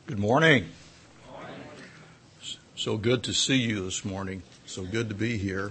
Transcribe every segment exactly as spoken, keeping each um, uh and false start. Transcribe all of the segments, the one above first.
Good morning. So good to see you this morning. So good to be here.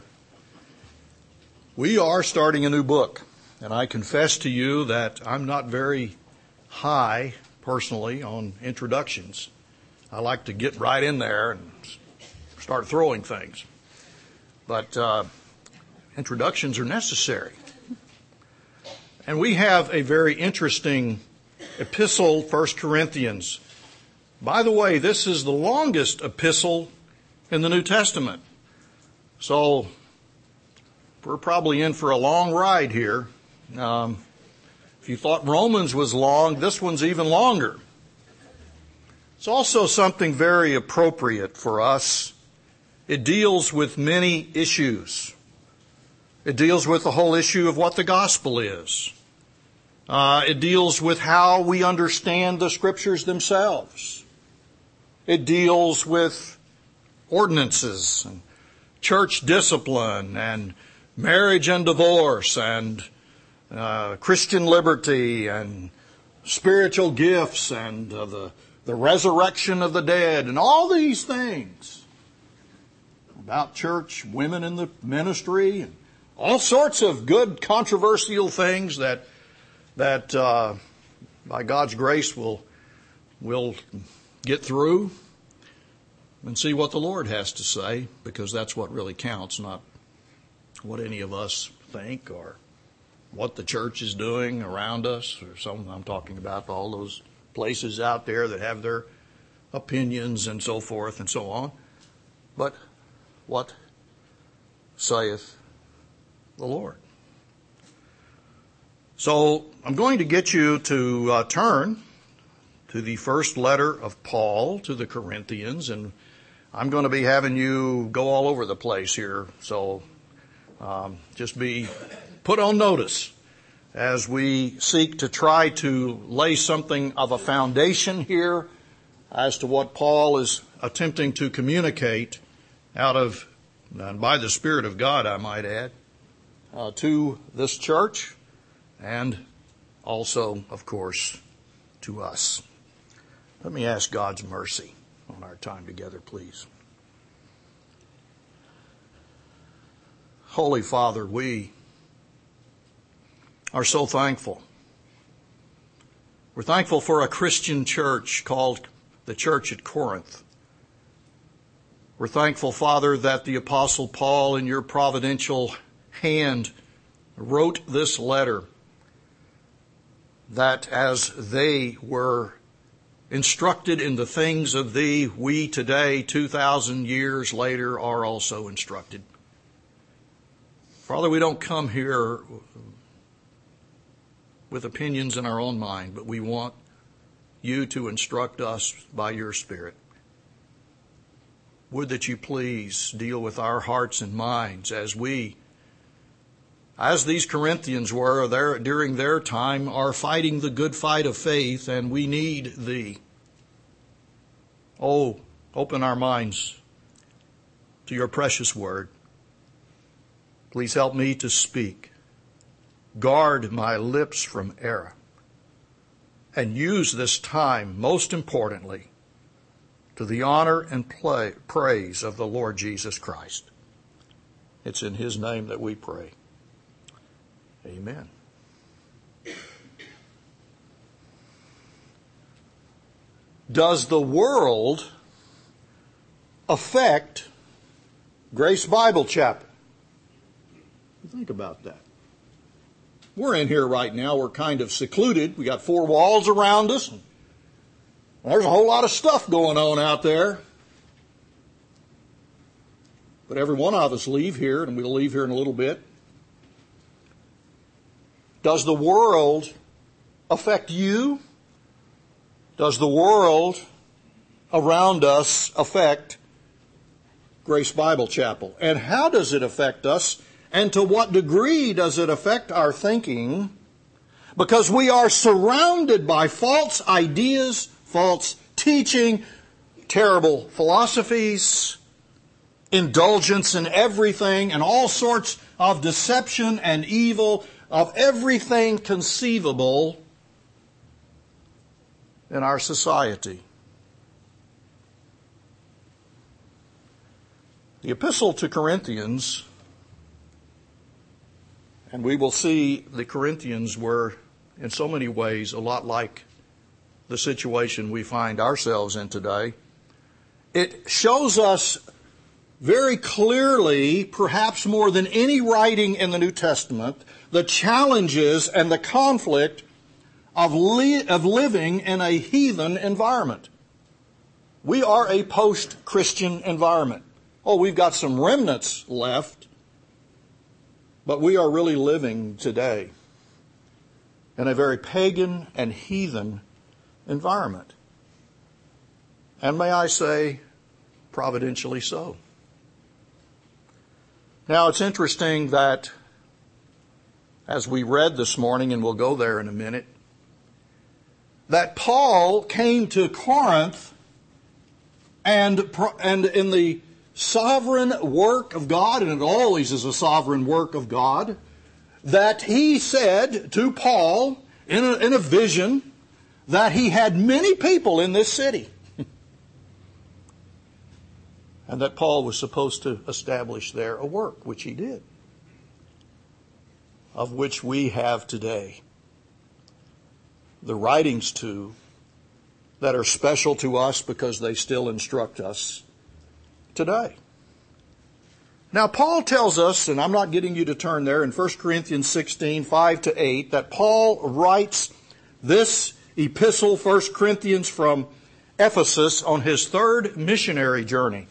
We are starting a new book, and I confess to you that I'm not very high, personally, on introductions. I like to get right in there and start throwing things. But uh, introductions are necessary. And we have a very interesting epistle, First Corinthians. By the way, this is the longest epistle in the New Testament. So we're probably in for a long ride here. Um, if you thought Romans was long, this one's even longer. It's also something very appropriate for us. It deals with many issues. It deals with the whole issue of what the gospel is. Uh, it deals with how we understand the scriptures themselves. It deals with ordinances and church discipline and marriage and divorce and uh, Christian liberty and spiritual gifts and uh, the, the resurrection of the dead and all these things about church, women in the ministry, and all sorts of good controversial things that that uh, by God's grace we'll, we'll get through and see what the Lord has to say, because that's what really counts, not what any of us think or what the church is doing around us, or something. I'm talking about all those places out there that have their opinions and so forth and so on. But what saith the Lord? So I'm going to get you to uh, turn to the first letter of Paul to the Corinthians, and I'm going to be having you go all over the place here. So um, just be put on notice as we seek to try to lay something of a foundation here as to what Paul is attempting to communicate out of, and by the Spirit of God, I might add, uh, to this church. And also, of course, to us. Let me ask God's mercy on our time together, please. Holy Father, we are so thankful. We're thankful for a Christian church called the Church at Corinth. We're thankful, Father, that the Apostle Paul, in your providential hand, wrote this letter, that as they were instructed in the things of thee, we today, two thousand years later, are also instructed. Father, we don't come here with opinions in our own mind, but we want you to instruct us by your Spirit. Would that you please deal with our hearts and minds as we, as these Corinthians were there during their time, are fighting the good fight of faith, and we need thee. Oh, open our minds to your precious word. Please help me to speak. Guard my lips from error. And use this time, most importantly, to the honor and play, praise of the Lord Jesus Christ. It's in his name that we pray. Amen. Does the world affect Grace Bible Chapel? Think about that. We're in here right now. We're kind of secluded. We got four walls around us. There's a whole lot of stuff going on out there. But every one of us leave here, and we'll leave here in a little bit. Does the world affect you? Does the world around us affect Grace Bible Chapel? And how does it affect us? And to what degree does it affect our thinking? Because we are surrounded by false ideas, false teaching, terrible philosophies, indulgence in everything, and all sorts of deception and evil of everything conceivable in our society. The epistle to Corinthians, and we will see the Corinthians were in so many ways a lot like the situation we find ourselves in today. It shows us very clearly, perhaps more than any writing in the New Testament, the challenges and the conflict of, li- of living in a heathen environment. We are a post-Christian environment. Oh, we've got some remnants left, but we are really living today in a very pagan and heathen environment. And may I say, providentially so. Now, it's interesting that as we read this morning, and we'll go there in a minute, that Paul came to Corinth and, and in the sovereign work of God, and it always is a sovereign work of God, that he said to Paul in a, in a vision that he had many people in this city. And that Paul was supposed to establish there a work, which he did, of which we have today the writings to that are special to us because they still instruct us today. Now, Paul tells us, and I'm not getting you to turn there, in First Corinthians sixteen, five to eight, that Paul writes this epistle, First Corinthians, from Ephesus on his third missionary journey.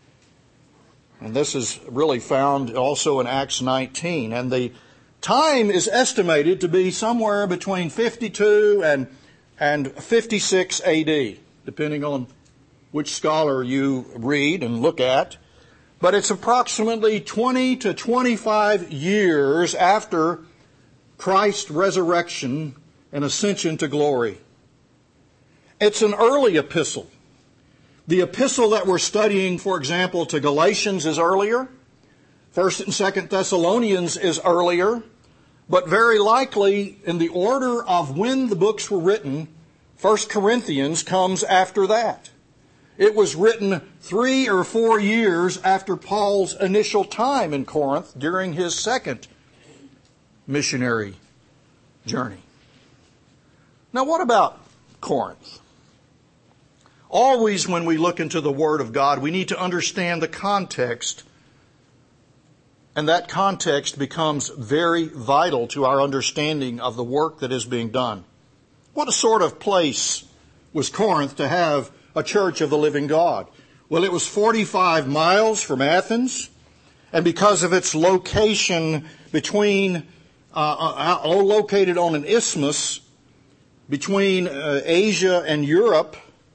And this is really found also in Acts nineteen. And the time is estimated to be somewhere between fifty-two and, and fifty-six A D, depending on which scholar you read and look at. But it's approximately twenty to twenty-five years after Christ's resurrection and ascension to glory. It's an early epistle. The epistle that we're studying, for example, to Galatians is earlier. First and Second Thessalonians is earlier. But very likely, in the order of when the books were written, First Corinthians comes after that. It was written three or four years after Paul's initial time in Corinth during his second missionary journey. Now, what about Corinth? Always when we look into the Word of God, we need to understand the context, and that context becomes very vital to our understanding of the work that is being done. What a sort of place was Corinth to have a church of the living God? Well, it was forty-five miles from Athens, and because of its location between, uh, uh, located on an isthmus between uh, Asia and Europe,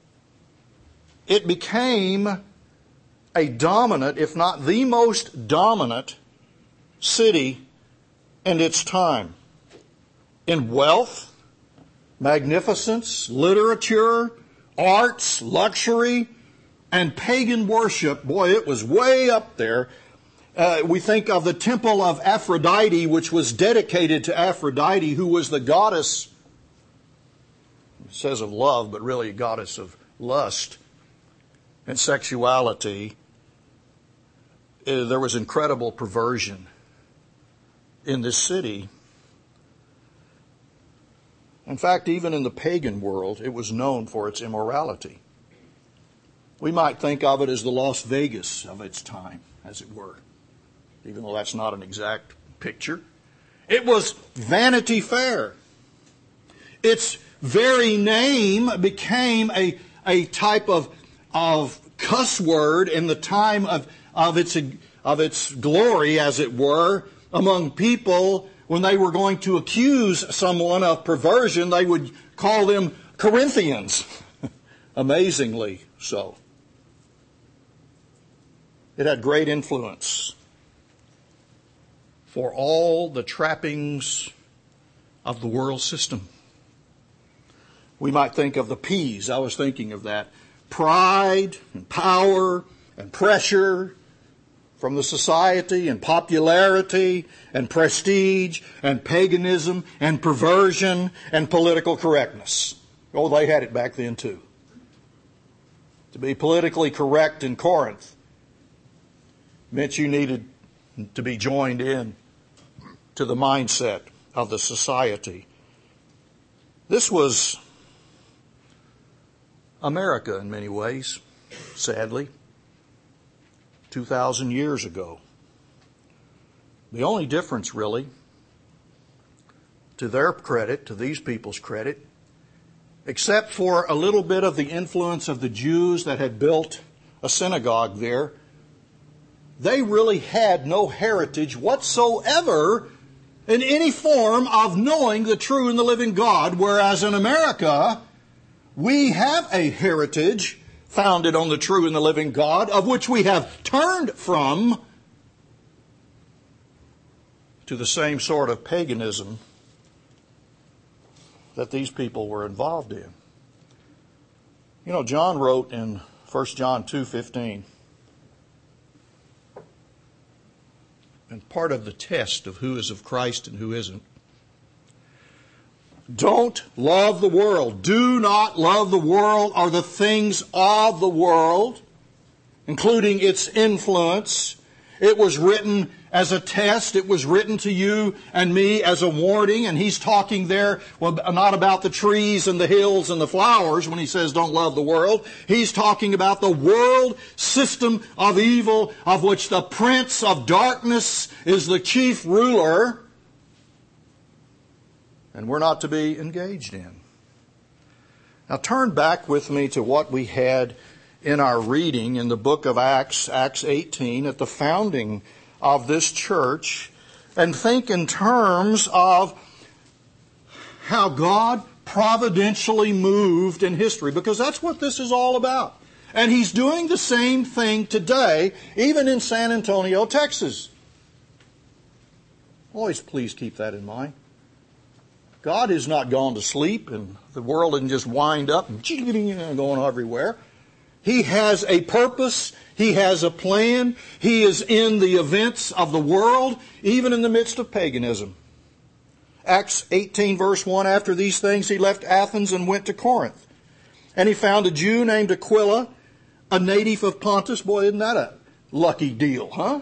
it became a dominant, if not the most dominant, city in its time. In wealth, magnificence, literature, arts, luxury, and pagan worship. Boy, it was way up there. Uh, we think of the temple of Aphrodite, which was dedicated to Aphrodite, who was the goddess, it says of love, but really a goddess of lust and sexuality. Uh, there was incredible perversion in this city. In fact, even in the pagan world, it was known for its immorality. We might think of it as the Las Vegas of its time, as it were, even though that's not an exact picture. It was Vanity Fair. Its very name became a, a type of, of cuss word in the time of, of, its, of its glory, as it were, among people. When they were going to accuse someone of perversion, they would call them Corinthians. Amazingly so. It had great influence for all the trappings of the world system. We might think of the P's. I was thinking of that. Pride and power and pressure from the society, and popularity and prestige and paganism and perversion and political correctness. Oh, they had it back then too. To be politically correct in Corinth meant you needed to be joined in to the mindset of the society. This was America in many ways, sadly, two thousand years ago. The only difference, really, to their credit, to these people's credit, except for a little bit of the influence of the Jews that had built a synagogue there, they really had no heritage whatsoever in any form of knowing the true and the living God, whereas in America, we have a heritage founded on the true and the living God, of which we have turned from to the same sort of paganism that these people were involved in. You know, John wrote in First John two fifteen, and part of the test of who is of Christ and who isn't, don't love the world. Do not love the world or the things of the world, including its influence. It was written as a test. It was written to you and me as a warning. And he's talking there, well, not about the trees and the hills and the flowers when he says don't love the world. He's talking about the world system of evil, of which the prince of darkness is the chief ruler. And we're not to be engaged in. Now turn back with me to what we had in our reading in the book of Acts, Acts eighteen, at the founding of this church, and think in terms of how God providentially moved in history, because that's what this is all about. And He's doing the same thing today, even in San Antonio, Texas. Always please keep that in mind. God has not gone to sleep, and the world didn't just wind up and going everywhere. He has a purpose. He has a plan. He is in the events of the world, even in the midst of paganism. Acts eighteen verse one, after these things he left Athens and went to Corinth. And he found a Jew named Aquila, a native of Pontus. Boy, isn't that a lucky deal, huh?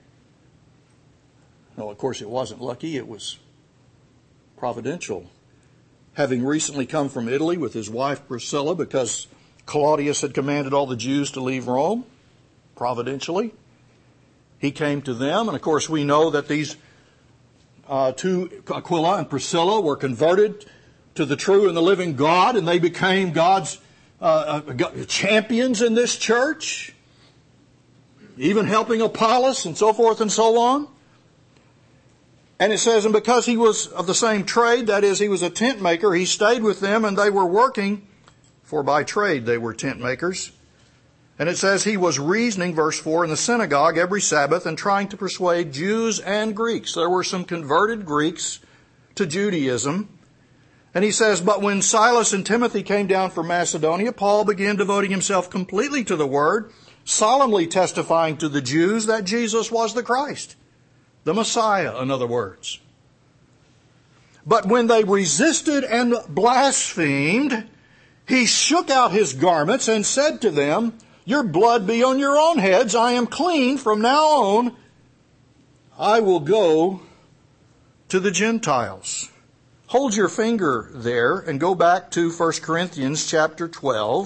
No, of course it wasn't lucky. It was providential. Having recently come from Italy with his wife Priscilla, because Claudius had commanded all the Jews to leave Rome, providentially, he came to them. And of course we know that these uh, two, Aquila and Priscilla, were converted to the true and the living God, and they became God's uh, uh, champions in this church, even helping Apollos and so forth and so on. And it says, and because he was of the same trade, that is, he was a tent maker, he stayed with them, and they were working, for by trade they were tent makers. And it says he was reasoning, verse four, in the synagogue every Sabbath and trying to persuade Jews and Greeks. There were some converted Greeks to Judaism. And he says, but when Silas and Timothy came down from Macedonia, Paul began devoting himself completely to the word, solemnly testifying to the Jews that Jesus was the Christ, the Messiah, in other words. But when they resisted and blasphemed, he shook out his garments and said to them, your blood be on your own heads. I am clean from now on. I will go to the Gentiles. Hold your finger there and go back to First Corinthians chapter twelve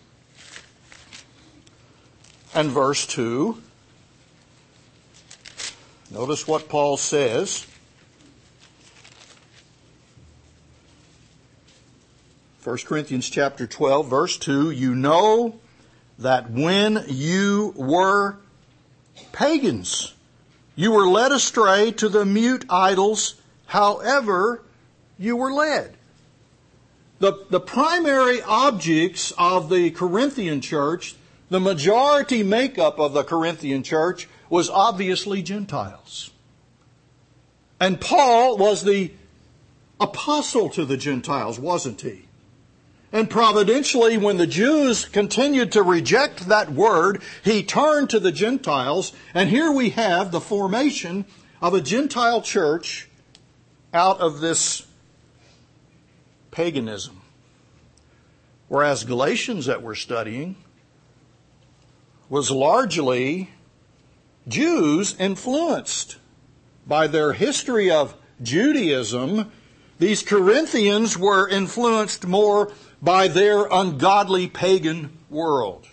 and verse two. Notice what Paul says. First Corinthians chapter twelve, verse two, you know that when you were pagans, you were led astray to the mute idols, however you were led. The, the primary objects of the Corinthian church, the majority makeup of the Corinthian church, was obviously Gentiles. And Paul was the apostle to the Gentiles, wasn't he? And providentially, when the Jews continued to reject that word, he turned to the Gentiles. And here we have the formation of a Gentile church out of this paganism. Whereas Galatians that we're studying was largely Jews influenced by their history of Judaism. These Corinthians were influenced more by their ungodly pagan world.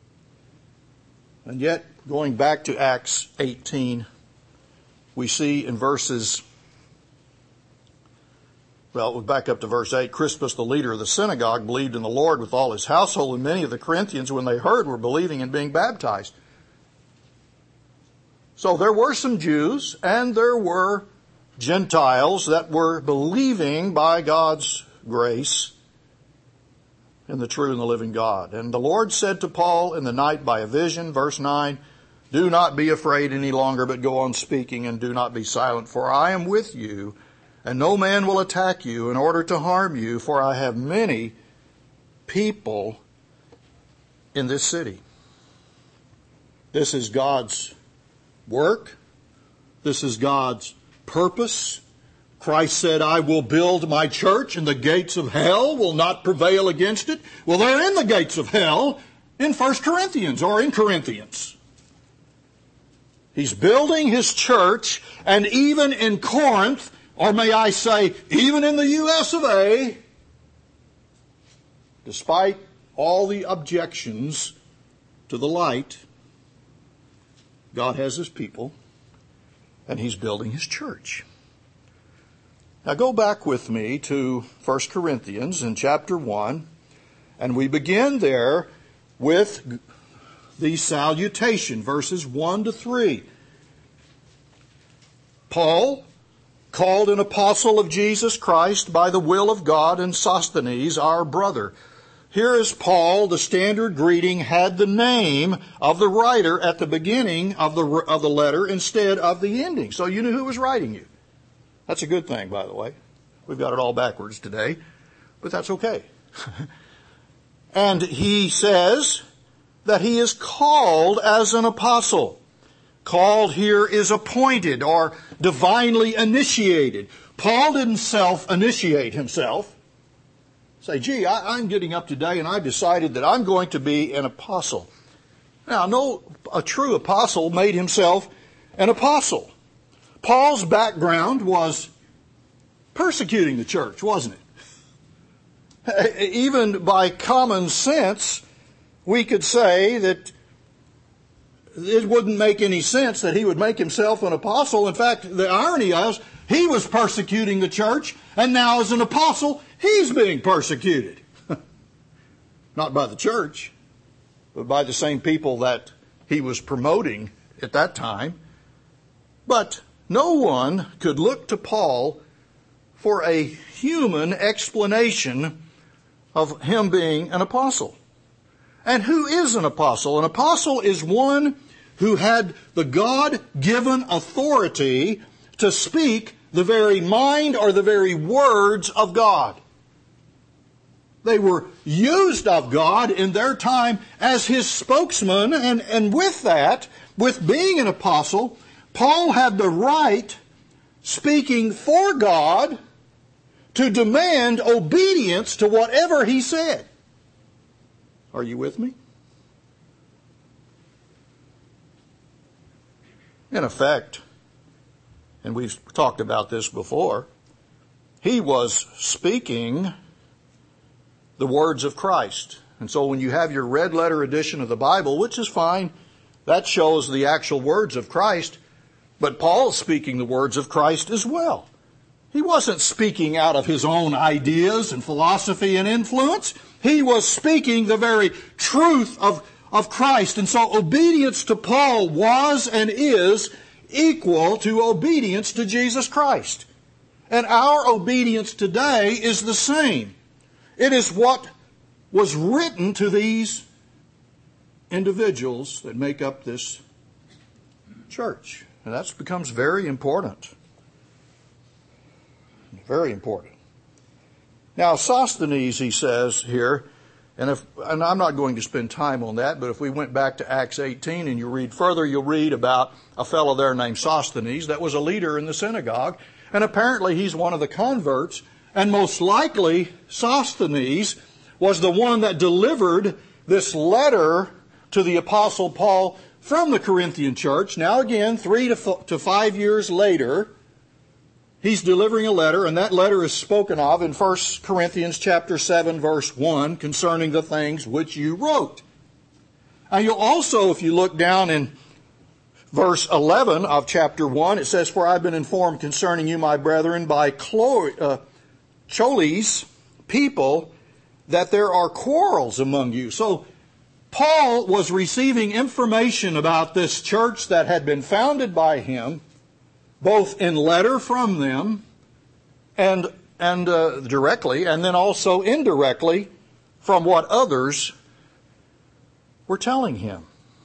And yet, going back to Acts eighteen, we see in verses, well, we'll back up to verse eight. Crispus, the leader of the synagogue, believed in the Lord with all his household, and many of the Corinthians, when they heard, were believing and being baptized. So there were some Jews and there were Gentiles that were believing by God's grace in the true and the living God. And the Lord said to Paul in the night by a vision, verse nine, do not be afraid any longer, but go on speaking and do not be silent, for I am with you, and no man will attack you in order to harm you, for I have many people in this city. This is God's work. This is God's purpose. Christ said, I will build my church and the gates of hell will not prevail against it. Well, they're in the gates of hell in First Corinthians or in Corinthians. He's building his church, and even in Corinth, or may I say, even in the U S of A, despite all the objections to the light, God has his people, and he's building his church. Now go back with me to First Corinthians in chapter one, and we begin there with the salutation, verses one to three. Paul, called an apostle of Jesus Christ by the will of God, and Sosthenes, our brother. Here is Paul. The standard greeting had the name of the writer at the beginning of the of the letter instead of the ending. So you knew who was writing you. That's a good thing, by the way. We've got it all backwards today, but that's okay. And he says that he is called as an apostle. Called here is appointed or divinely initiated. Paul didn't self-initiate himself. Say, gee, I, I'm getting up today and I decided that I'm going to be an apostle. Now, no, a true apostle made himself an apostle. Paul's background was persecuting the church, wasn't it? Even by common sense, we could say that it wouldn't make any sense that he would make himself an apostle. In fact, the irony is, he was persecuting the church, and now as an apostle, he's being persecuted. Not by the church, but by the same people that he was promoting at that time. But no one could look to Paul for a human explanation of him being an apostle. And who is an apostle? An apostle is one who had the God-given authority to speak the very mind or the very words of God. They were used of God in their time as his spokesman, and, and with that, with being an apostle, Paul had the right, speaking for God, to demand obedience to whatever he said. Are you with me? In effect, and we've talked about this before, he was speaking the words of Christ. And so when you have your red letter edition of the Bible, which is fine, that shows the actual words of Christ, but Paul's speaking the words of Christ as well. He wasn't speaking out of his own ideas and philosophy and influence. He was speaking the very truth of, of Christ. And so obedience to Paul was and is equal to obedience to Jesus Christ. And our obedience today is the same. It is what was written to these individuals that make up this church. And that becomes very important. Very important. Now, Sosthenes, he says here, and if and I'm not going to spend time on that, but if we went back to Acts eighteen and you read further, you'll read about a fellow there named Sosthenes that was a leader in the synagogue, and apparently he's one of the converts, and most likely Sosthenes was the one that delivered this letter to the Apostle Paul from the Corinthian church. Now again, three to, f- to five years later, he's delivering a letter, and that letter is spoken of in First Corinthians chapter seven, verse one, concerning the things which you wrote. Now you'll also, if you look down in verse eleven of chapter one, it says, "For I've been informed concerning you, my brethren, by Chloe, uh, Choles people, that there are quarrels among you." So Paul was receiving information about this church that had been founded by him, both in letter from them and and uh, directly, and then also indirectly from what others were telling him.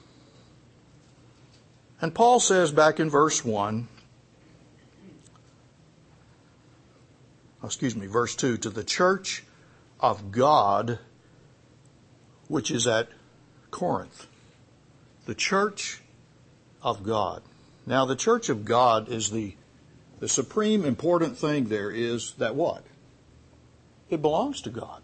And Paul says back in verse one, excuse me, verse two, "To the church of God which is at Corinth." The church of God. Now, the church of God is the, the supreme important thing there is that what? It belongs to God.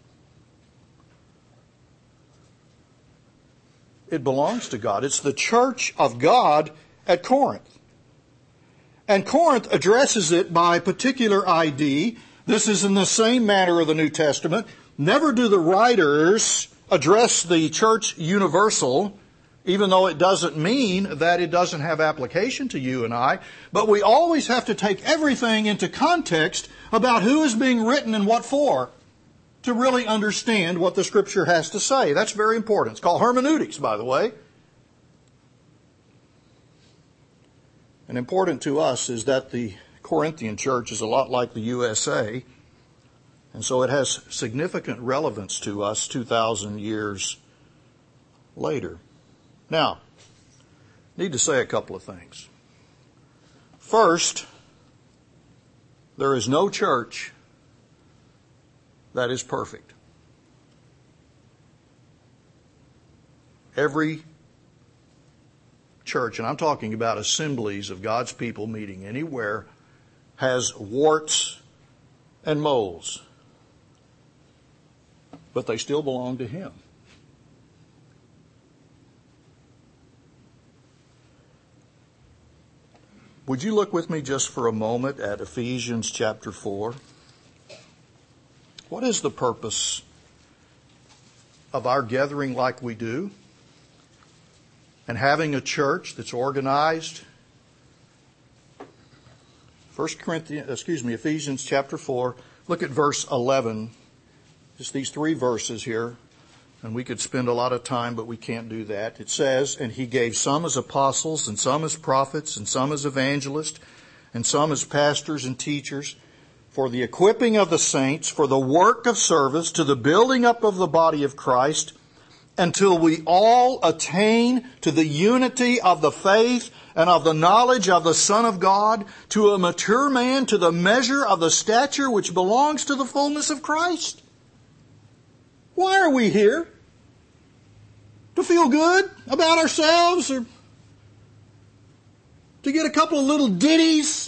It belongs to God. It's the church of God at Corinth. And Corinth addresses it by particular I D. This is in the same manner of the New Testament. Never do the writers address the church universal, even though it doesn't mean that it doesn't have application to you and I. But we always have to take everything into context about who is being written and what for to really understand what the Scripture has to say. That's very important. It's called hermeneutics, by the way. And important to us is that the Corinthian church is a lot like the U S A, and so it has significant relevance to us two thousand years later. Now, need to say a couple of things. First, there is no church that is perfect. Every church, and I'm talking about assemblies of God's people meeting anywhere, has warts and moles, but they still belong to Him. Would you look with me just for a moment at Ephesians chapter four? What is the purpose of our gathering like we do and having a church that's organized? First Corinthians, excuse me, Ephesians chapter four. Look at verse eleven. Just these three verses here. And we could spend a lot of time, but we can't do that. It says, "And He gave some as apostles, and some as prophets, and some as evangelists, and some as pastors and teachers, for the equipping of the saints, for the work of service, to the building up of the body of Christ, until we all attain to the unity of the faith and of the knowledge of the Son of God, to a mature man, to the measure of the stature which belongs to the fullness of Christ." Why are we here? To feel good about ourselves, or to get a couple of little ditties?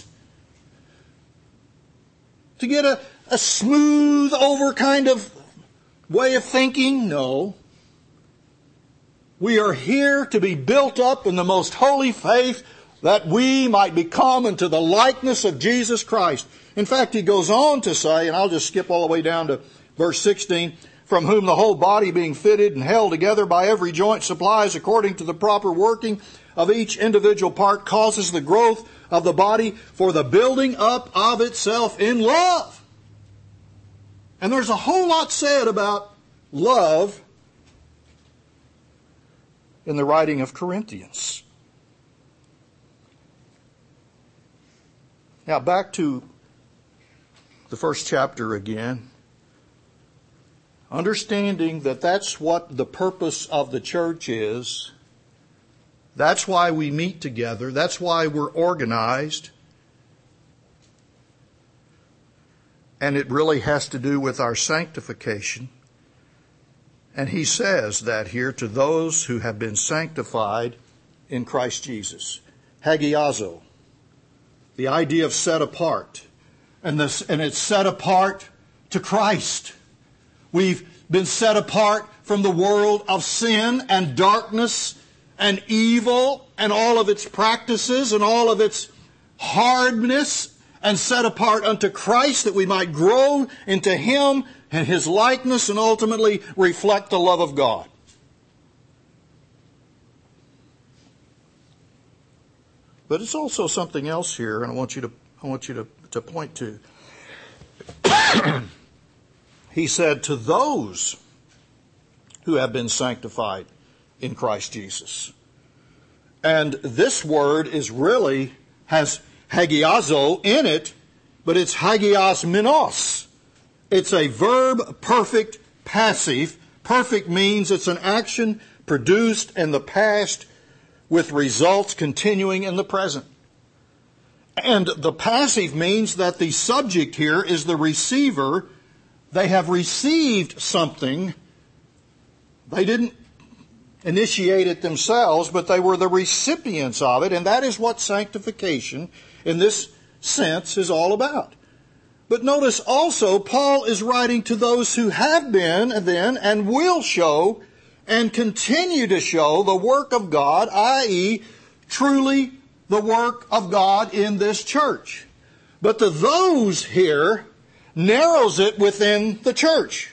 To get a, a smooth over kind of way of thinking? No. We are here to be built up in the most holy faith, that we might become into the likeness of Jesus Christ. In fact, he goes on to say, and I'll just skip all the way down to verse sixteen, "From whom the whole body being fitted and held together by every joint supplies according to the proper working of each individual part causes the growth of the body for the building up of itself in love." And there's a whole lot said about love in the writing of Corinthians. Now back to the first chapter again. Understanding that that's what the purpose of the church is. That's why we meet together. That's why we're organized. And it really has to do with our sanctification. And he says that here, to those who have been sanctified in Christ Jesus. Hagiazo. The idea of set apart. And, this, and it's set apart to Christ. We've been set apart from the world of sin and darkness and evil and all of its practices and all of its hardness, and set apart unto Christ, that we might grow into Him and His likeness and ultimately reflect the love of God. But it's also something else here, and I want you to I want you to, to point to. He said, to those who have been sanctified in Christ Jesus. And this word is really, has hagiazo in it, but it's hagios minos. It's a verb perfect passive. Perfect means it's an action produced in the past with results continuing in the present. And the passive means that the subject here is the receiver. They have received something. They didn't initiate it themselves, but they were the recipients of it. And that is what sanctification in this sense is all about. But notice also, Paul is writing to those who have been and then and will show and continue to show the work of God, that is, truly the work of God in this church. But the those here narrows it within the church.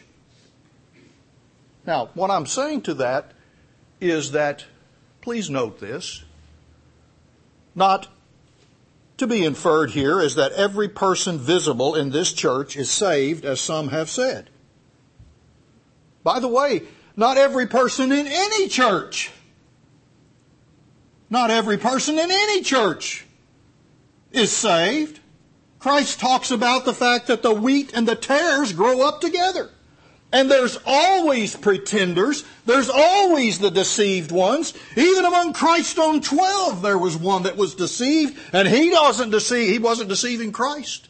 Now, what I'm saying to that is that, please note this, not to be inferred here is that every person visible in this church is saved, as some have said. By the way, not every person in any church, not every person in any church is saved. Christ talks about the fact that the wheat and the tares grow up together. And there's always pretenders. There's always the deceived ones. Even among Christ's own twelve, there was one that was deceived, and he doesn't deceive. He wasn't deceiving Christ.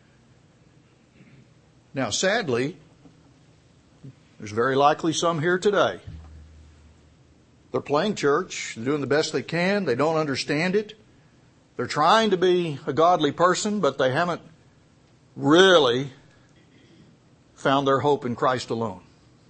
Now, sadly, there's very likely some here today. They're playing church. They're doing the best they can. They don't understand it. They're trying to be a godly person, but they haven't really found their hope in Christ alone.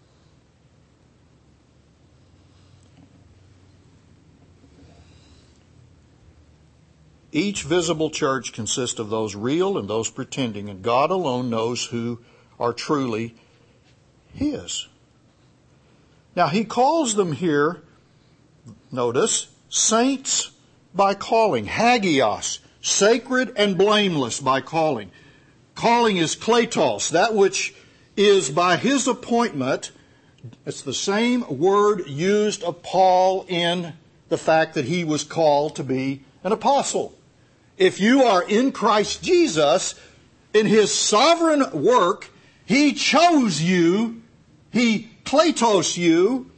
Each visible church consists of those real and those pretending, and God alone knows who are truly His. Now, He calls them here, notice, saints by calling, hagios, sacred and blameless by calling. Calling is kletos, that which is by His appointment. It's the same word used of Paul in the fact that he was called to be an apostle. If you are in Christ Jesus, in His sovereign work, He chose you, He kletos you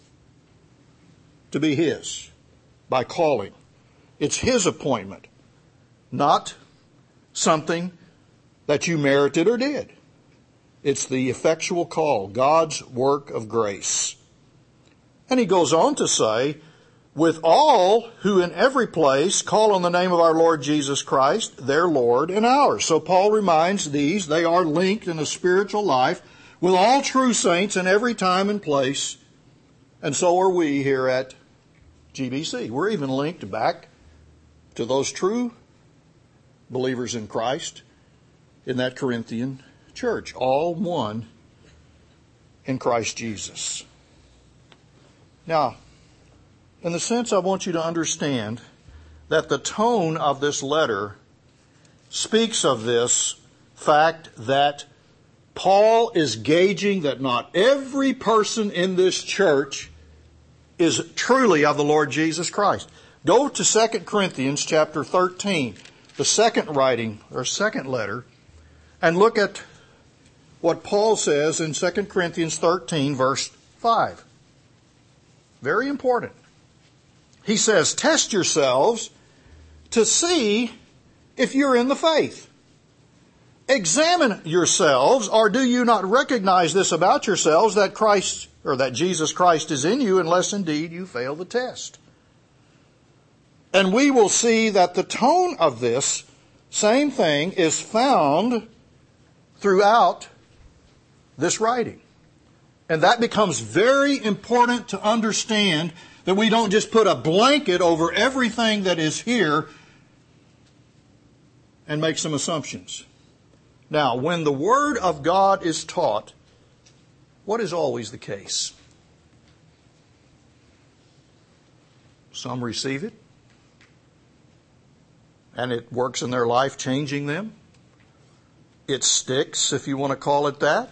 to be His by calling. It's His appointment, not something that you merited or did. It's the effectual call, God's work of grace. And he goes on to say, with all who in every place call on the name of our Lord Jesus Christ, their Lord and ours. So Paul reminds these, they are linked in a spiritual life with all true saints in every time and place. And so are we here at G B C. We're even linked back to those true believers in Christ in that Corinthian church, all one in Christ Jesus. Now, in the sense, I want you to understand that the tone of this letter speaks of this fact that Paul is gauging that not every person in this church is truly of the Lord Jesus Christ. Go to Second Corinthians chapter thirteen, the second writing, or second letter, and look at what Paul says in Second Corinthians thirteen, verse five. Very important. He says, test yourselves to see if you're in the faith. Examine yourselves, or do you not recognize this about yourselves, that Christ, or that Jesus Christ is in you, unless indeed you fail the test. And we will see that the tone of this same thing is found throughout this writing. And that becomes very important to understand, that we don't just put a blanket over everything that is here and make some assumptions. Now, when the Word of God is taught, what is always the case? Some receive it, and it works in their life, changing them. It sticks, if you want to call it that.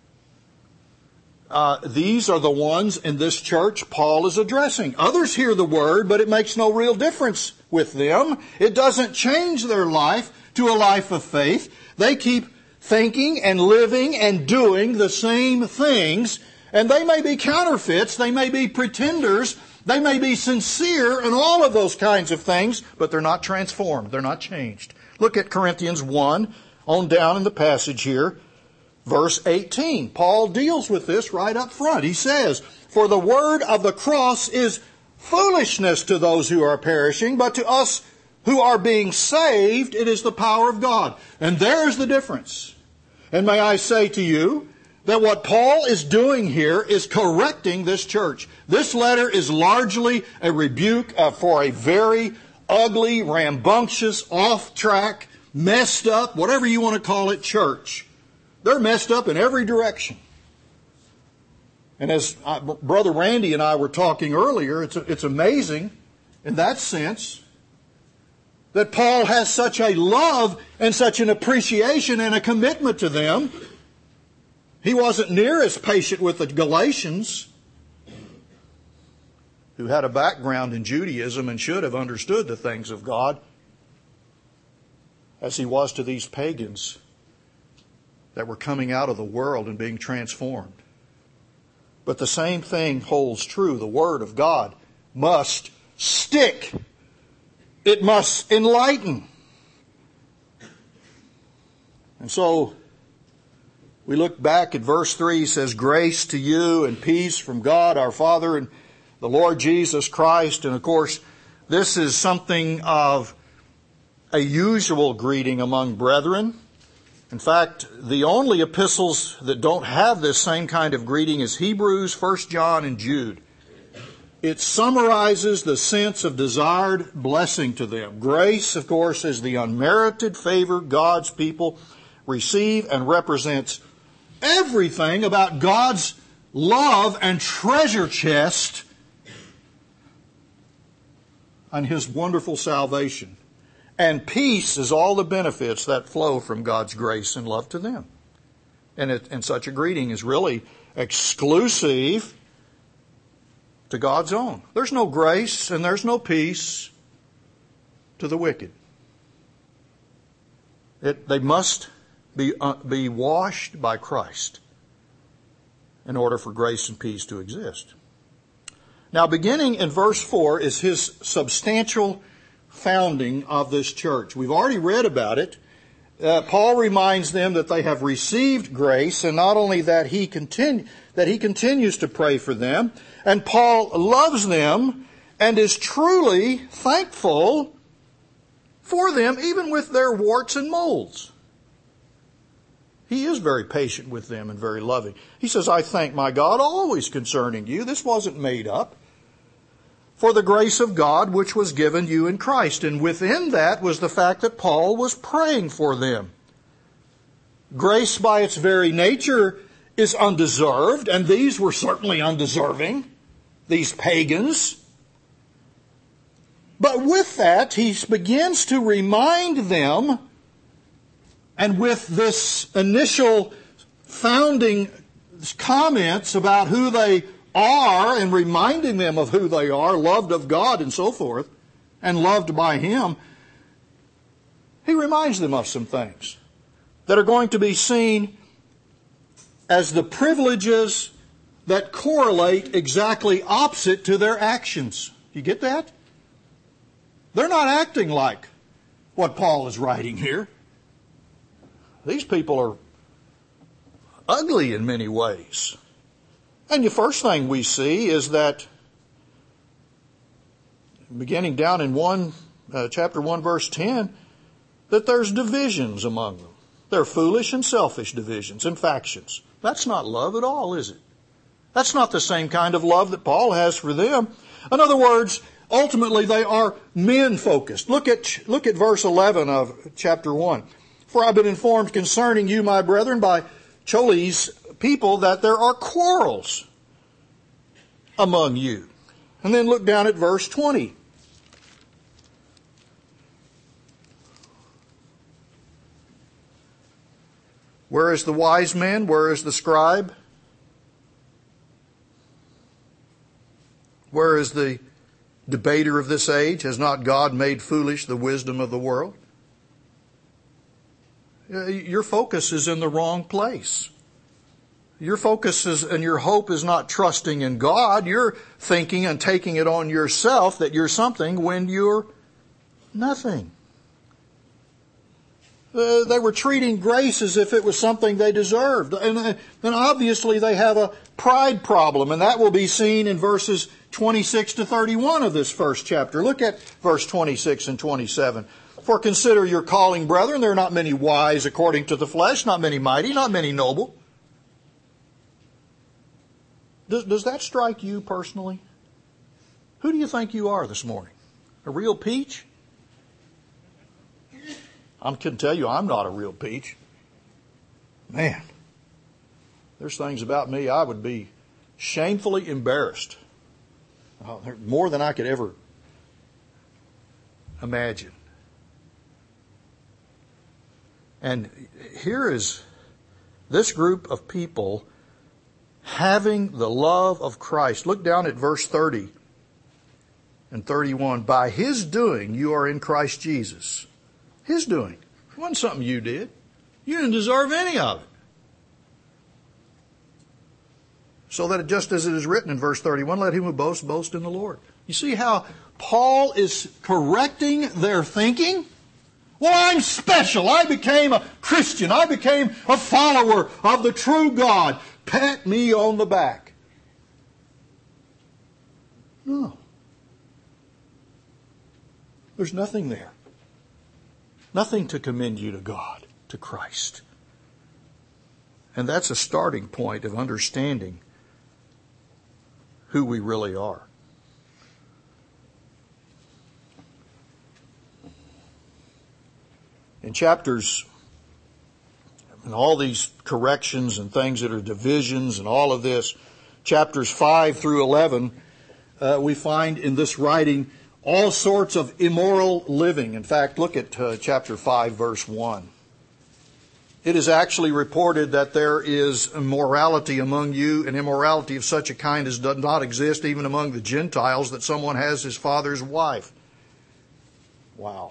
Uh, these are the ones in this church Paul is addressing. Others hear the Word, but it makes no real difference with them. It doesn't change their life to a life of faith. They keep thinking and living and doing the same things. And they may be counterfeits. They may be pretenders. They may be sincere and all of those kinds of things, but they're not transformed. They're not changed. Look at Corinthians one on down in the passage here. Verse eighteen, Paul deals with this right up front. He says, "For the word of the cross is foolishness to those who are perishing, but to us who are being saved, it is the power of God." And there's the difference. And may I say to you that what Paul is doing here is correcting this church. This letter is largely a rebuke uh, for a very ugly, rambunctious, off-track, messed up, whatever you want to call it, church. They're messed up in every direction. And as I, Brother Randy and I were talking earlier, it's, it's amazing in that sense that Paul has such a love and such an appreciation and a commitment to them. He wasn't near as patient with the Galatians, who had a background in Judaism and should have understood the things of God, as he was to these pagans that were coming out of the world and being transformed. But the same thing holds true. The Word of God must stick. It must enlighten. And so we look back at verse three. He says, "Grace to you and peace from God our Father and the Lord Jesus Christ." And of course, this is something of a usual greeting among brethren. In fact, the only epistles that don't have this same kind of greeting is Hebrews, First John, and Jude. It summarizes the sense of desired blessing to them. Grace, of course, is the unmerited favor God's people receive and represents everything about God's love and treasure chest and His wonderful salvation. And peace is all the benefits that flow from God's grace and love to them. And, it, and such a greeting is really exclusive to God's own. There's no grace and there's no peace to the wicked. It, they must be, uh, be washed by Christ in order for grace and peace to exist. Now, beginning in verse four is his substantial founding of this church. We've already read about it. Uh, Paul reminds them that they have received grace, and not only that, he continue, that he continues to pray for them. And Paul loves them and is truly thankful for them, even with their warts and molds. He is very patient with them and very loving. He says, "I thank my God always concerning you." This wasn't made up. "For the grace of God which was given you in Christ." And within that was the fact that Paul was praying for them. Grace by its very nature is undeserved, and these were certainly undeserving, these pagans. But with that, he begins to remind them, and with this initial founding comments about who they are and reminding them of who they are, loved of God and so forth, and loved by Him, he reminds them of some things that are going to be seen as the privileges that correlate exactly opposite to their actions. You get that? They're not acting like what Paul is writing here. These people are ugly in many ways. And the first thing we see is that, beginning down in one, uh, chapter one, verse ten, that there's divisions among them. They're foolish and selfish divisions and factions. That's not love at all, is it? That's not the same kind of love that Paul has for them. In other words, ultimately they are men-focused. Look at, look at verse eleven of chapter one. For I've been informed concerning you, my brethren, by Choles people, that there are quarrels among you. And then look down at verse twenty. Where is the wise man? Where is the scribe? Where is the debater of this age? Has not God made foolish the wisdom of the world? Your focus is in the wrong place. Your focus is, and your hope is not trusting in God. You're thinking and taking it on yourself that you're something when you're nothing. Uh, they were treating grace as if it was something they deserved. And, uh, and obviously they have a pride problem, and that will be seen in verses twenty-six to thirty-one of this first chapter. Look at verse twenty-six and twenty-seven. For consider your calling, brethren, there are not many wise according to the flesh, not many mighty, not many noble. Does, does that strike you personally? Who do you think you are this morning? A real peach? I can tell you I'm not a real peach. Man, there's things about me I would be shamefully embarrassed. Oh, more than I could ever imagine. And here is this group of people having the love of Christ. Look down at verse thirty and thirty-one. By His doing you are in Christ Jesus. His doing. It wasn't something you did. You didn't deserve any of it. So that just as it is written in verse thirty-one, let him who boasts, boast in the Lord. You see how Paul is correcting their thinking? Well, I'm special. I became a Christian. I became a follower of the true God. Pat me on the back. No. There's nothing there. Nothing to commend you to God, to Christ. And that's a starting point of understanding who we really are. In chapters, and all these corrections and things that are divisions and all of this, chapters five through eleven, uh, we find in this writing all sorts of immoral living. In fact, look at uh, chapter five, verse one. It is actually reported that there is immorality among you, and immorality of such a kind as does not exist even among the Gentiles, that someone has his father's wife. Wow.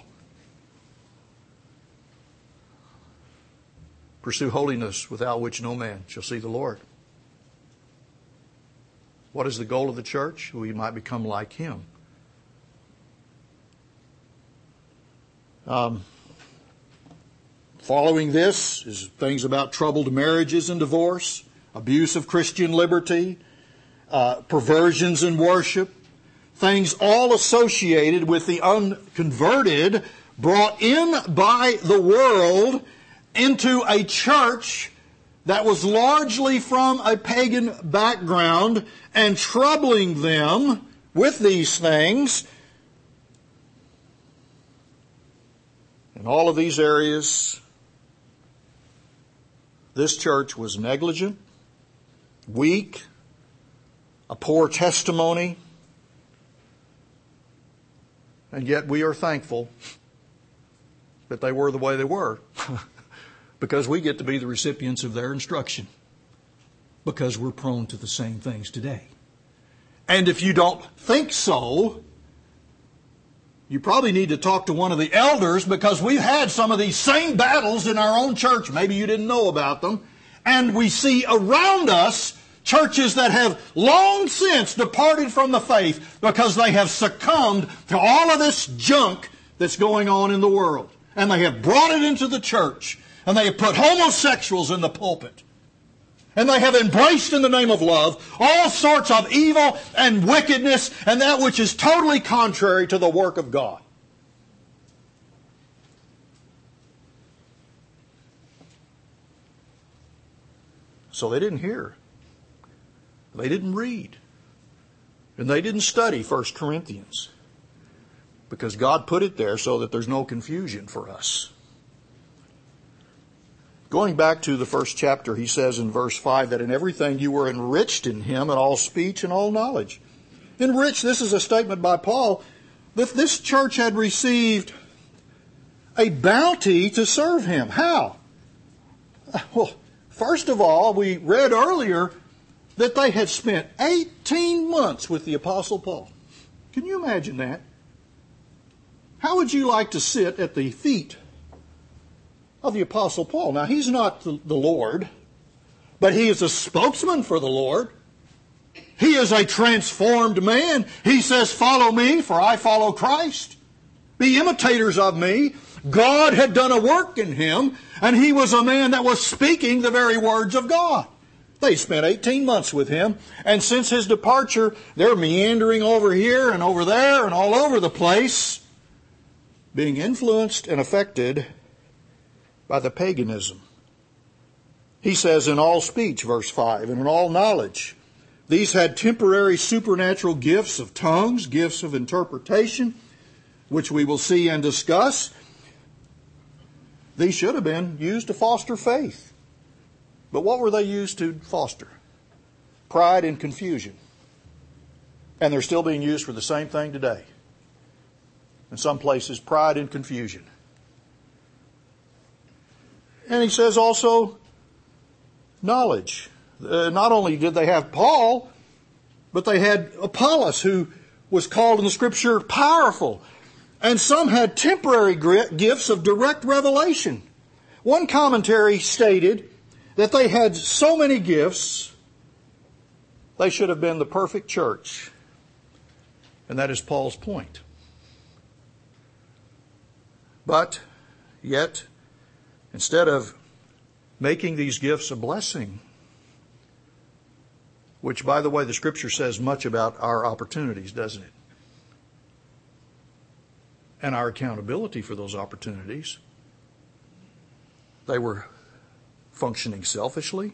Pursue holiness, without which no man shall see the Lord. What is the goal of the church? We might become like Him. Um, following this is things about troubled marriages and divorce, abuse of Christian liberty, uh, perversions in worship, things all associated with the unconverted brought in by the world into a church that was largely from a pagan background, and troubling them with these things. In all of these areas, this church was negligent, weak, a poor testimony, and yet we are thankful that they were the way they were. Because we get to be the recipients of their instruction. Because we're prone to the same things today. And if you don't think so, you probably need to talk to one of the elders, because we've had some of these same battles in our own church. Maybe you didn't know about them. And we see around us churches that have long since departed from the faith because they have succumbed to all of this junk that's going on in the world. And they have brought it into the church. And they have put homosexuals in the pulpit. And they have embraced in the name of love all sorts of evil and wickedness and that which is totally contrary to the work of God. So they didn't hear They didn't read. And they didn't study First Corinthians. Because God put it there so that there's no confusion for us. Going back to the first chapter, he says in verse five that in everything you were enriched in him in all speech and all knowledge. Enriched, this is a statement by Paul, that this church had received a bounty to serve him. How? Well, first of all, we read earlier that they had spent eighteen months with the Apostle Paul. Can you imagine that? How would you like to sit at the feet of the Apostle Paul? Now, he's not the Lord, but he is a spokesman for the Lord. He is a transformed man. He says, follow me, for I follow Christ. Be imitators of me. God had done a work in him, and he was a man that was speaking the very words of God. They spent eighteen months with him, and since his departure, they're meandering over here and over there and all over the place, being influenced and affected by the paganism. He says, in all speech, verse five, and in all knowledge. These had temporary supernatural gifts of tongues, gifts of interpretation, which we will see and discuss. These should have been used to foster faith. But what were they used to foster? Pride and confusion. And they're still being used for the same thing today. In some places, pride and confusion. And he says also, knowledge. Uh, not only did they have Paul, but they had Apollos, who was called in the Scripture powerful. And some had temporary gifts of direct revelation. One commentary stated that they had so many gifts, they should have been the perfect church. And that is Paul's point. But yet, instead of making these gifts a blessing, which, by the way, the Scripture says much about our opportunities, doesn't it? And our accountability for those opportunities. They were functioning selfishly,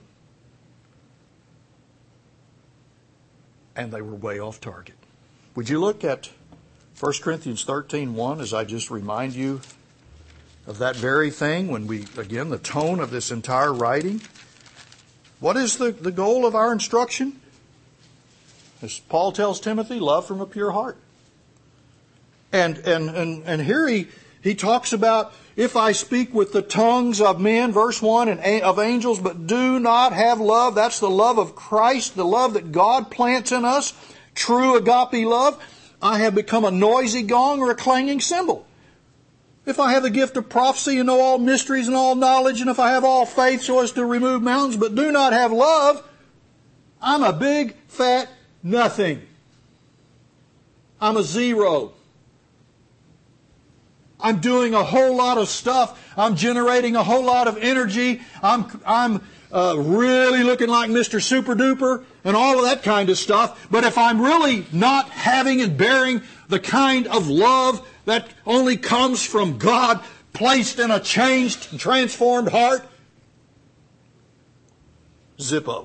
and they were way off target. Would you look at First Corinthians thirteen one as I just remind you of that very thing when we, again, the tone of this entire writing? What is the, the goal of our instruction? As Paul tells Timothy, love from a pure heart. And and and, and here he, he talks about, if I speak with the tongues of men, verse one, and of angels, but do not have love, that's the love of Christ, the love that God plants in us, true agape love, I have become a noisy gong or a clanging cymbal. If I have the gift of prophecy and know all mysteries and all knowledge, and if I have all faith so as to remove mountains, but do not have love, I'm a big, fat nothing. I'm a zero. I'm doing a whole lot of stuff. I'm generating a whole lot of energy. I'm I'm uh, really looking like Mister Super Duper and all of that kind of stuff. But if I'm really not having and bearing the kind of love that only comes from God, placed in a changed and transformed heart, Zippo.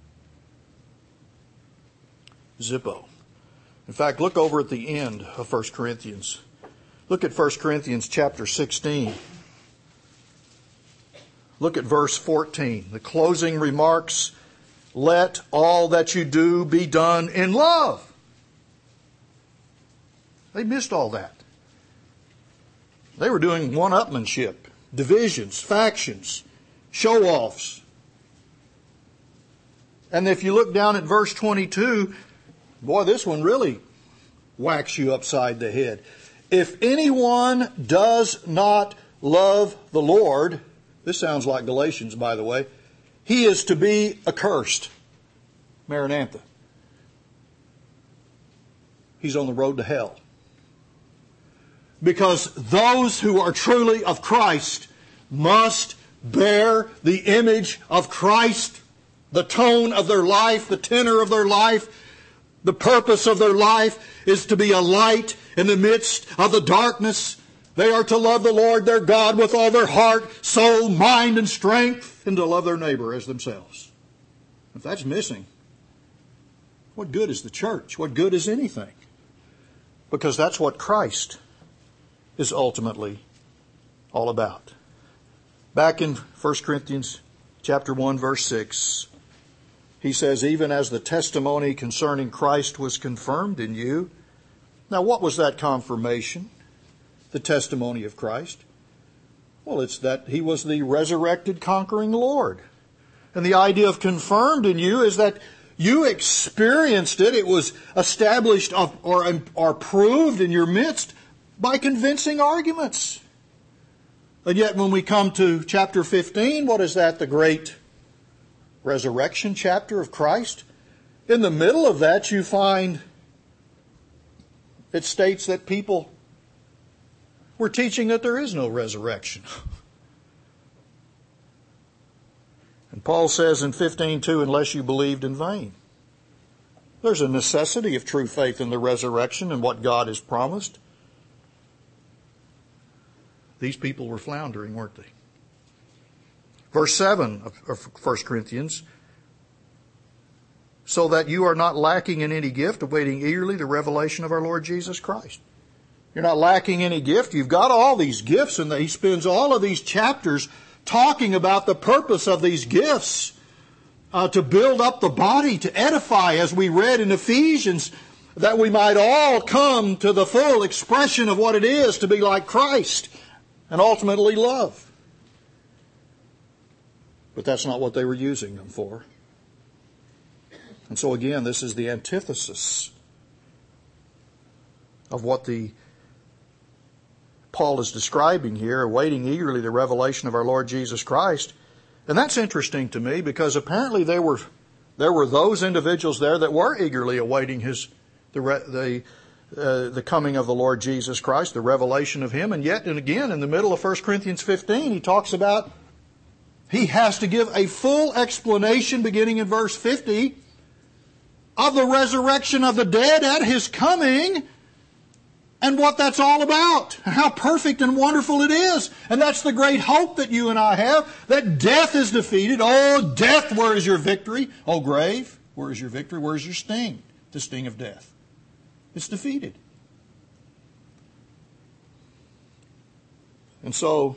Zippo. In fact, look over at the end of First Corinthians. Look at First Corinthians chapter sixteen. Look at verse fourteen. The closing remarks, let all that you do be done in love. They missed all that. They were doing one-upmanship, divisions, factions, show-offs. And if you look down at verse twenty-two, boy, this one really whacks you upside the head. If anyone does not love the Lord, this sounds like Galatians, by the way, he is to be accursed. Maranatha. He's on the road to hell. Because those who are truly of Christ must bear the image of Christ, the tone of their life, the tenor of their life. The purpose of their life is to be a light in the midst of the darkness. They are to love the Lord their God with all their heart, soul, mind, and strength, and to love their neighbor as themselves. If that's missing, What good is the church? What good is anything? Because that's what Christ is ultimately all about. Back in First Corinthians chapter one, verse six, he says, even as the testimony concerning Christ was confirmed in you. Now, what was that confirmation? The testimony of Christ? Well, it's that He was the resurrected, conquering Lord. And the idea of confirmed in you is that you experienced it. It was established or, or proved in your midst by convincing arguments. And yet when we come to chapter fifteen, what is that? The great resurrection chapter of Christ. In the middle of that you find it states that people were teaching that there is no resurrection. And Paul says in fifteen two, unless you believed in vain. There's a necessity of true faith in the resurrection and what God has promised. These people were floundering, weren't they? Verse seven of First Corinthians, so that you are not lacking in any gift, awaiting eagerly the revelation of our Lord Jesus Christ. You're not lacking any gift. You've got all these gifts, and he spends all of these chapters talking about the purpose of these gifts uh, to build up the body, to edify, as we read in Ephesians, that we might all come to the full expression of what it is to be like Christ and ultimately love. But that's not what they were using them for. And so again, this is the antithesis of what the Paul is describing here, awaiting eagerly the revelation of our Lord Jesus Christ. And that's interesting to me because apparently there were there were those individuals there that were eagerly awaiting his the the uh, the coming of the Lord Jesus Christ, the revelation of Him. And yet, and again, in the middle of First Corinthians fifteen, he talks about he has to give a full explanation, beginning in verse fifty, of the resurrection of the dead at His coming, and what that's all about, and how perfect and wonderful it is. And that's the great hope that you and I have, that death is defeated. Oh, death, where is your victory? Oh, grave, where is your victory? Where is your sting? The sting of death. It's defeated. And so,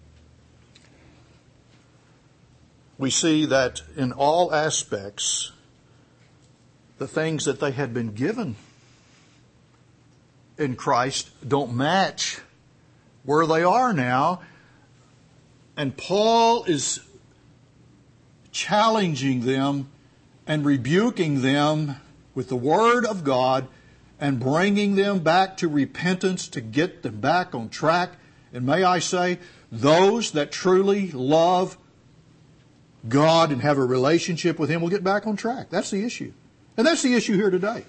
we see that in all aspects, the things that they had been given in Christ don't match where they are now. And Paul is challenging them and rebuking them with the Word of God and bringing them back to repentance to get them back on track. And may I say, those that truly love God and have a relationship with Him will get back on track. That's the issue. And that's the issue here today.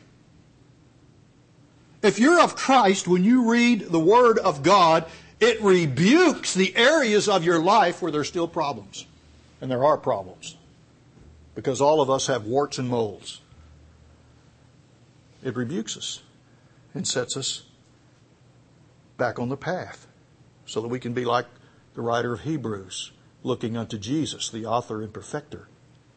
If you're of Christ, when you read the Word of God, it rebukes the areas of your life where there's still problems. And there are problems. Because all of us have warts and moles. It rebukes us and sets us back on the path so that we can be like the writer of Hebrews, looking unto Jesus, the author and perfecter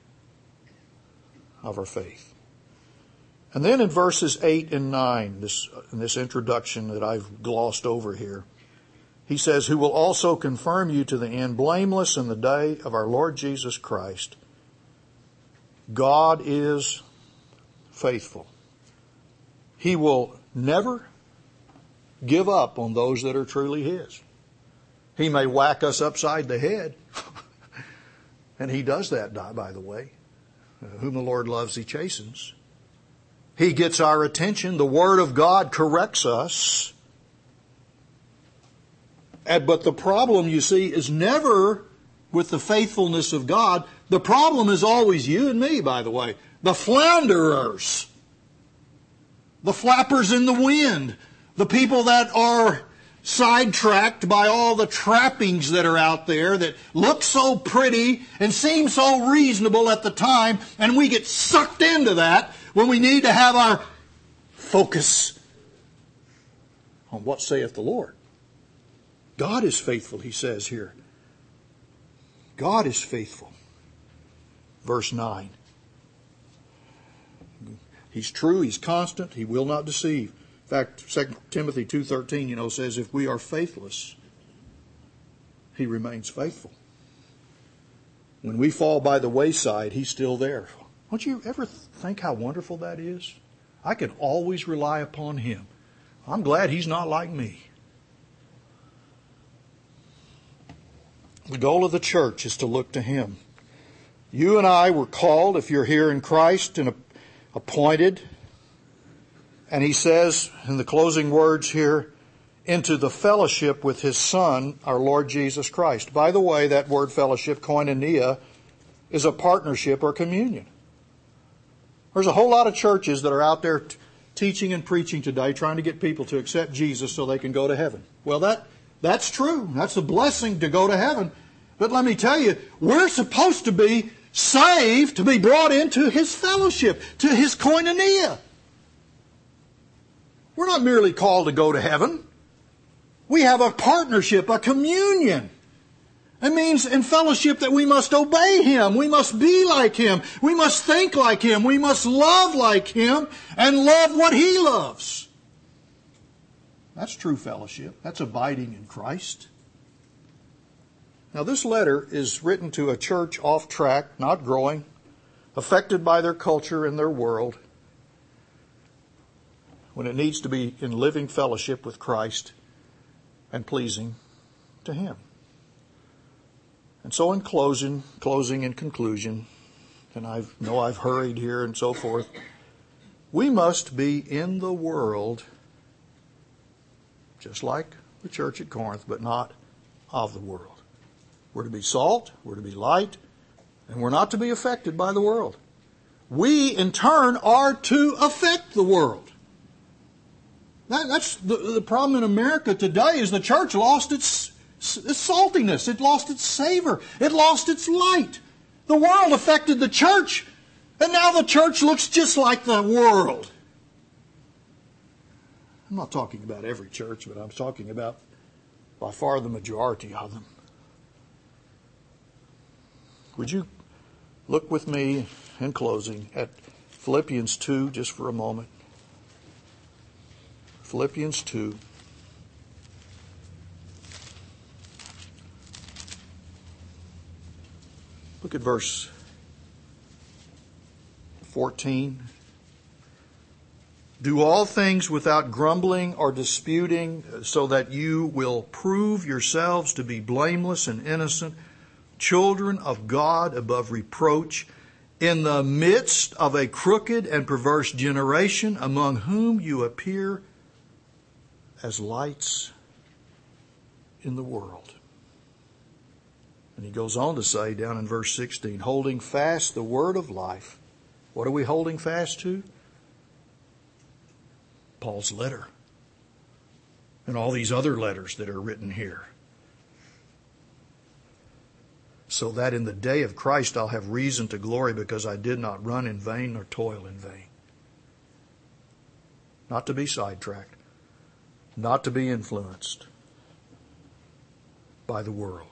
of our faith. And then in verses eight and nine, this, in this introduction that I've glossed over here, he says, who will also confirm you to the end, blameless in the day of our Lord Jesus Christ. God is faithful. He will never give up on those that are truly His. He may whack us upside the head. And He does that, by the way. Whom the Lord loves, He chastens. He gets our attention. The Word of God corrects us. And, but the problem, you see, is never with the faithfulness of God. The problem is always you and me, by the way. The flounderers. The flappers in the wind. The people that are sidetracked by all the trappings that are out there that look so pretty and seem so reasonable at the time, and we get sucked into that when we need to have our focus on what saith the Lord. God is faithful, he says here. God is faithful. Verse nine. He's true. He's constant. He will not deceive. In fact, Second Timothy two thirteen, you know, says, if we are faithless, He remains faithful. When we fall by the wayside, He's still there. Don't you ever think how wonderful that is? I can always rely upon Him. I'm glad He's not like me. The goal of the church is to look to Him. You and I were called, if you're here in Christ, and appointed. And He says in the closing words here, into the fellowship with His Son, our Lord Jesus Christ. By the way, that word fellowship, koinonia, is a partnership or communion. There's a whole lot of churches that are out there t- teaching and preaching today, trying to get people to accept Jesus so they can go to heaven. Well, that that's true. That's a blessing to go to heaven. But let me tell you, we're supposed to be saved, to be brought into His fellowship, to His koinonia. We're not merely called to go to heaven. We have a partnership, a communion. It means in fellowship that we must obey Him. We must be like Him. We must think like Him. We must love like Him and love what He loves. That's true fellowship. That's abiding in Christ. Now, this letter is written to a church off track, not growing, affected by their culture and their world, when it needs to be in living fellowship with Christ and pleasing to Him. And so in closing, closing and conclusion, and I know I've hurried here and so forth, we must be in the world just like the church at Corinth, but not of the world. We're to be salt, we're to be light, and we're not to be affected by the world. We, in turn, are to affect the world. That, that's the, the problem in America today is the church lost its, its saltiness. It lost its savor. It lost its light. The world affected the church, and now the church looks just like the world. I'm not talking about every church, but I'm talking about by far the majority of them. Would you look with me in closing at Philippians two just for a moment? Philippians two. Look at verse fourteen. Do all things without grumbling or disputing, so that you will prove yourselves to be blameless and innocent, children of God above reproach, in the midst of a crooked and perverse generation, among whom you appear as lights in the world. And he goes on to say down in verse sixteen, holding fast the word of life. What are we holding fast to? Paul's letter. And all these other letters that are written here. So that in the day of Christ I'll have reason to glory, because I did not run in vain nor toil in vain. Not to be sidetracked. Not to be influenced by the world.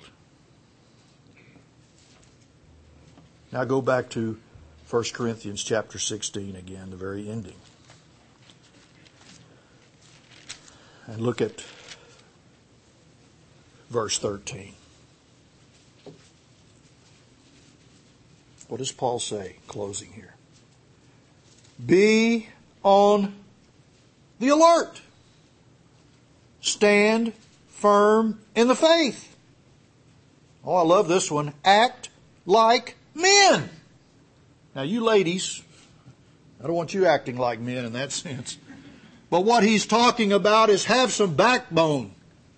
Now go back to First Corinthians chapter sixteen again, the very ending. And look at verse thirteen. What does Paul say, closing here? Be on the alert. Stand firm in the faith. Oh, I love this one. Act like men. Now, you ladies, I don't want you acting like men in that sense. But what he's talking about is have some backbone.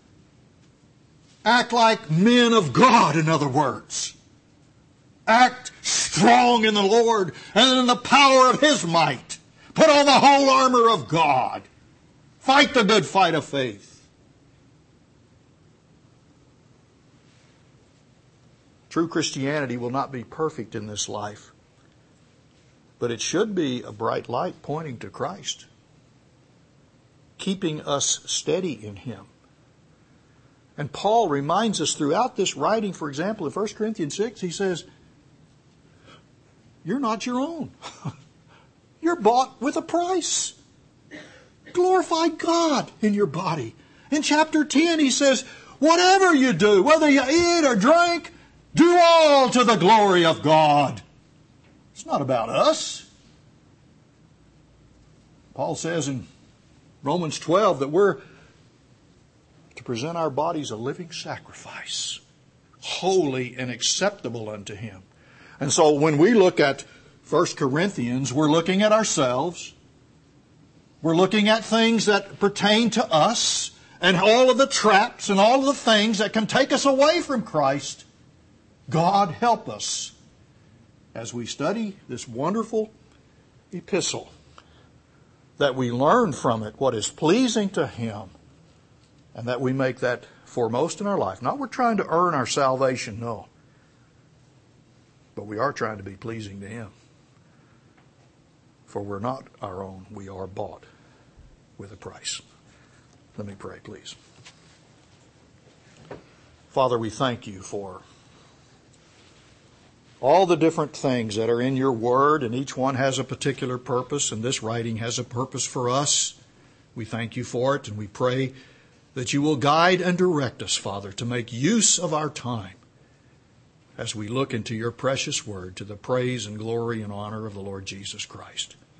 Act like men of God, in other words. Act strong in the Lord and in the power of His might. Put on the whole armor of God. Fight the good fight of faith. True Christianity will not be perfect in this life, but it should be a bright light pointing to Christ, keeping us steady in Him. And Paul reminds us throughout this writing, for example, in First Corinthians six, he says, you're not your own. You're bought with a price. Glorify God in your body. In chapter ten, he says, whatever you do, whether you eat or drink, do all to the glory of God. It's not about us. Paul says in Romans twelve that we're to present our bodies a living sacrifice, holy and acceptable unto Him. And so when we look at First Corinthians, we're looking at ourselves. We're looking at things that pertain to us and all of the traps and all of the things that can take us away from Christ. God help us as we study this wonderful epistle, that we learn from it what is pleasing to Him, and that we make that foremost in our life. Not we're trying to earn our salvation, no. But we are trying to be pleasing to Him. For we're not our own, we are bought with a price. Let me pray, please. Father, we thank You for all the different things that are in Your Word, and each one has a particular purpose, and this writing has a purpose for us. We thank You for it, and we pray that You will guide and direct us, Father, to make use of our time as we look into Your precious Word to the praise and glory and honor of the Lord Jesus Christ.